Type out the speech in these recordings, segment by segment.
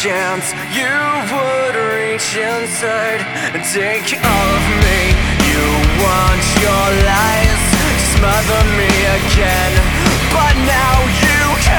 chance you would reach inside and take all of me. You want your lies to smother me again, but now you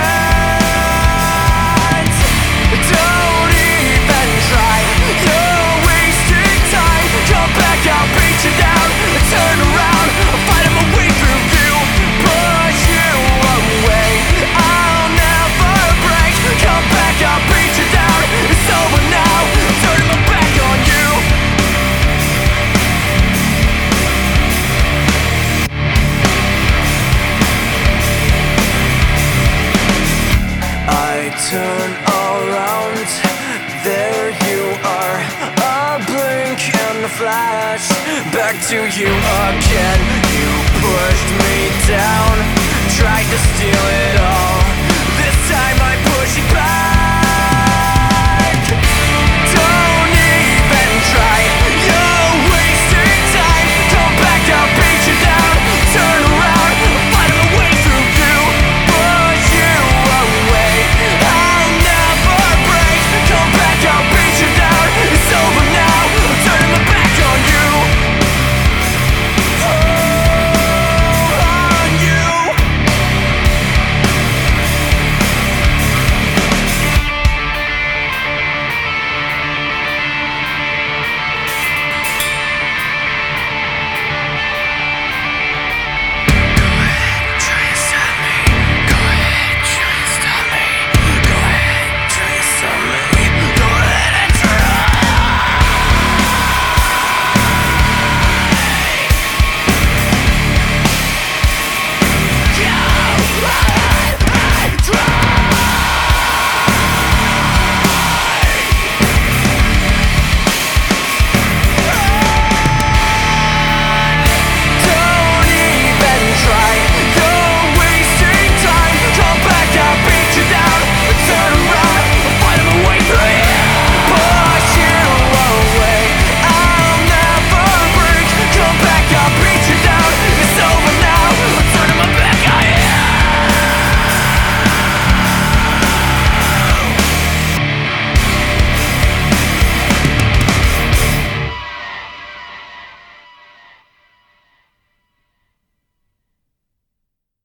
can't. Don't even try, you're wasting time. Come back, I'll beat you down. Turn around, I'll fight my way through you. Push you away, I'll never break. Come back, I'll beat you down. It's over now, I'm turning my back on you. I turn around, there you are. A blink and a flash, back to you again. You pushed me down, tried to steal it all. This time